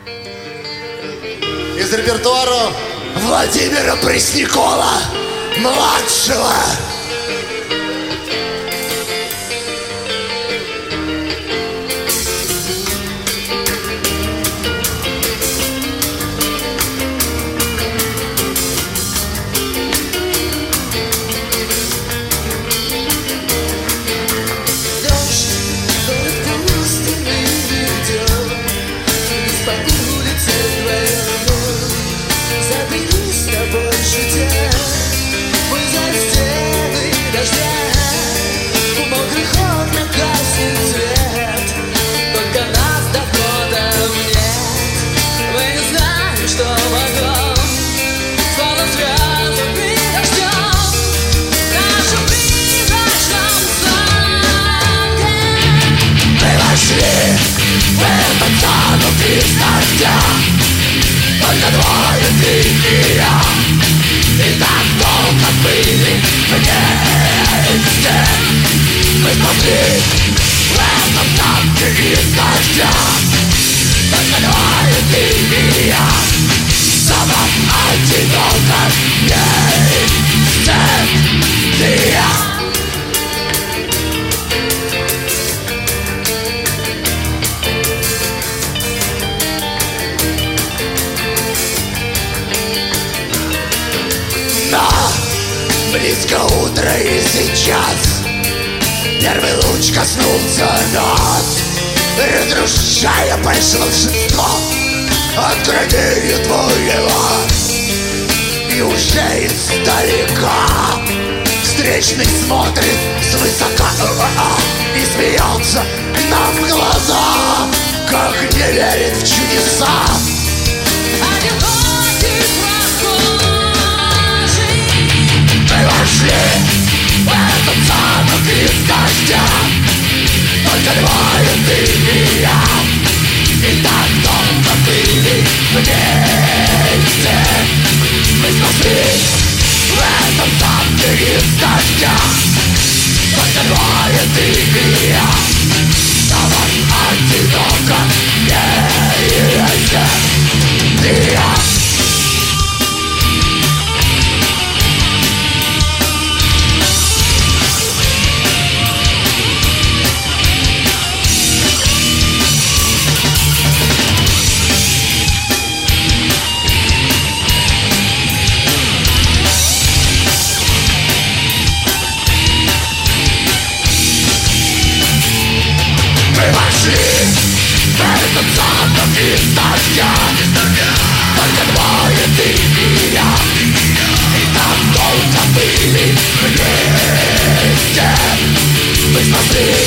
Из репертуара Владимира Преснякова младшего. Только двое, ты и я. И так долго были вместе. Мы спаслись в этом танке из дождя. Только двое, ты и я. Самом одиноком месте. Ты и я. Близко утро и сейчас первый луч коснулся нас, разрушая большинство от гранью твоего. И уже издалека встречный смотрит свысока и смеется нам в глаза, как не верит в чудеса. В этот замок из дождя. Только двое, ты и я. И так долго были вместе. Мы спаслись в этом замке из дождя. Только двое, ты и я. Самом одиноком месте. Ты и я. Этот замок из дождя. Только двое, ты и я. И так долго были вместе. Мы спасли